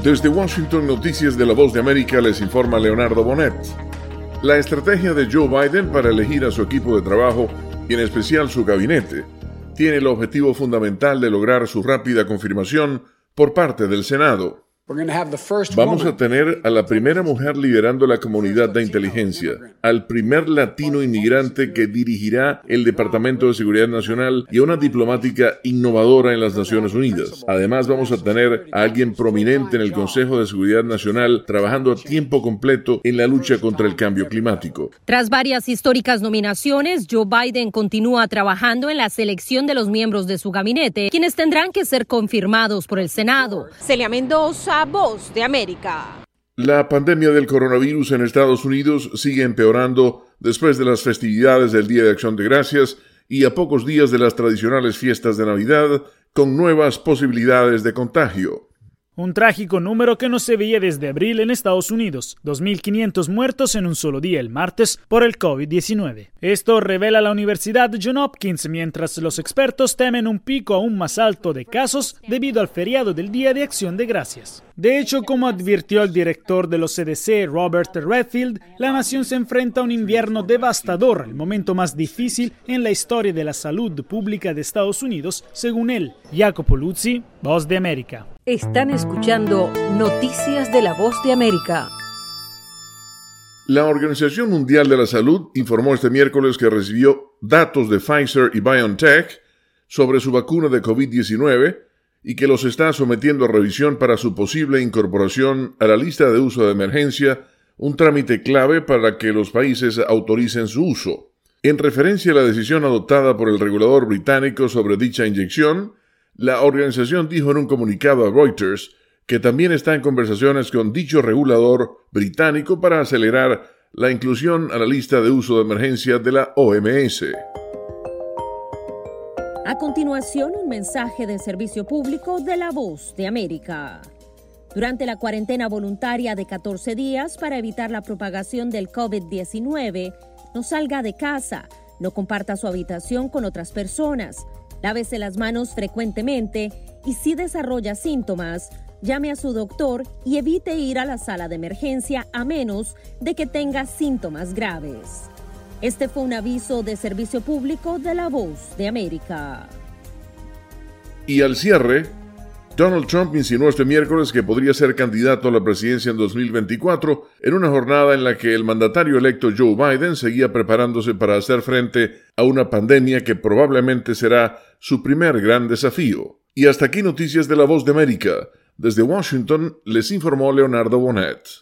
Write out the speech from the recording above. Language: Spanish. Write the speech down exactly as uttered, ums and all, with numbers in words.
Desde Washington, Noticias de la Voz de América, les informa Leonardo Bonet. La estrategia de Joe Biden para elegir a su equipo de trabajo, y en especial su gabinete, tiene el objetivo fundamental de lograr su rápida confirmación por parte del Senado. Vamos a tener a la primera mujer liderando la comunidad de inteligencia, al primer latino inmigrante que dirigirá el Departamento de Seguridad Nacional y a una diplomática innovadora en las Naciones Unidas. Además, vamos a tener a alguien prominente en el Consejo de Seguridad Nacional trabajando a tiempo completo en la lucha contra el cambio climático. Tras varias históricas nominaciones, Joe Biden continúa trabajando en la selección de los miembros de su gabinete, quienes tendrán que ser confirmados por el Senado. Celia Mendoza, Voz de América. La pandemia del coronavirus en Estados Unidos sigue empeorando después de las festividades del Día de Acción de Gracias y a pocos días de las tradicionales fiestas de Navidad, con nuevas posibilidades de contagio. Un trágico número que no se veía desde abril en Estados Unidos, dos mil quinientos muertos en un solo día el martes por el COVID diecinueve. Esto revela la Universidad Johns Hopkins, mientras los expertos temen un pico aún más alto de casos debido al feriado del Día de Acción de Gracias. De hecho, como advirtió el director de los C D C, Robert Redfield, la nación se enfrenta a un invierno devastador, el momento más difícil en la historia de la salud pública de Estados Unidos, según él. Jacopo Luzzi, Voz de América. Están escuchando Noticias de la Voz de América. La Organización Mundial de la Salud informó este miércoles que recibió datos de Pfizer y BioNTech sobre su vacuna de COVID diecinueve y que los está sometiendo a revisión para su posible incorporación a la lista de uso de emergencia, un trámite clave para que los países autoricen su uso. En referencia a la decisión adoptada por el regulador británico sobre dicha inyección, la organización dijo en un comunicado a Reuters que también está en conversaciones con dicho regulador británico para acelerar la inclusión a la lista de uso de emergencia de la O M S. A continuación, un mensaje de servicio público de la Voz de América. Durante la cuarentena voluntaria de catorce días para evitar la propagación del COVID diecinueve, no salga de casa, no comparta su habitación con otras personas, lávese las manos frecuentemente y si desarrolla síntomas, llame a su doctor y evite ir a la sala de emergencia a menos de que tenga síntomas graves. Este fue un aviso de servicio público de la Voz de América. Y al cierre, Donald Trump insinuó este miércoles que podría ser candidato a la presidencia en dos mil veinticuatro en una jornada en la que el mandatario electo Joe Biden seguía preparándose para hacer frente a una pandemia que probablemente será su primer gran desafío. Y hasta aquí Noticias de la Voz de América. Desde Washington les informó Leonardo Bonet.